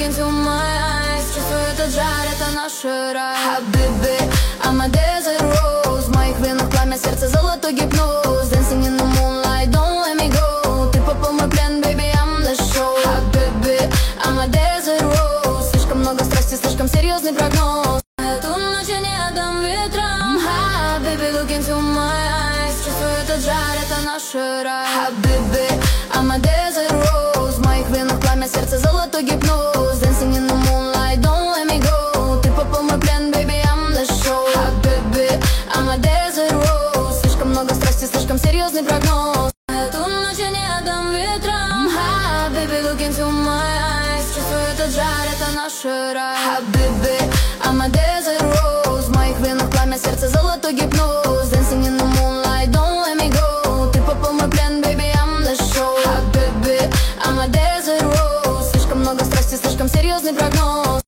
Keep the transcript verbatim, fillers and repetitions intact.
into my eyes. Чувствую этот жар, это наш рай. Habibi, I'm a desert rose. В моих венах пламя, сердце золотой гипноз. Dancing in the moonlight, don't let me go. Ты попал в мой плен, baby, I'm the show. Habibi, I'm a desert rose. Слишком много страсти, слишком серьезный прогноз. Эту ночь я не отдам ветрам. Habibi, look into my eyes. Чувствую этот жар, это наш рай. Habibi, I'm a desert rose. В моих венах пламя, сердце золотой гипноз. Dancing in the moonlight, don't let me go. Ты попал в мой плен, baby, I'm the show. Habibi, I'm a desert rose. Слишком много страсти, слишком серьезный прогноз. Эту ночь я не отдам ветрам. Habibi, look into my eyes. Чувствую этот жар, это наш рай. Habibi, I'm a desert rose. В моих венах пламя, сердце золотой гипноз. Dancing in the moonlight, don't let me go. Ты попал в мой плен, baby, I'm the show. Habibi, I'm a desert rose. Слишком много страсти, слишком серьезный прогноз.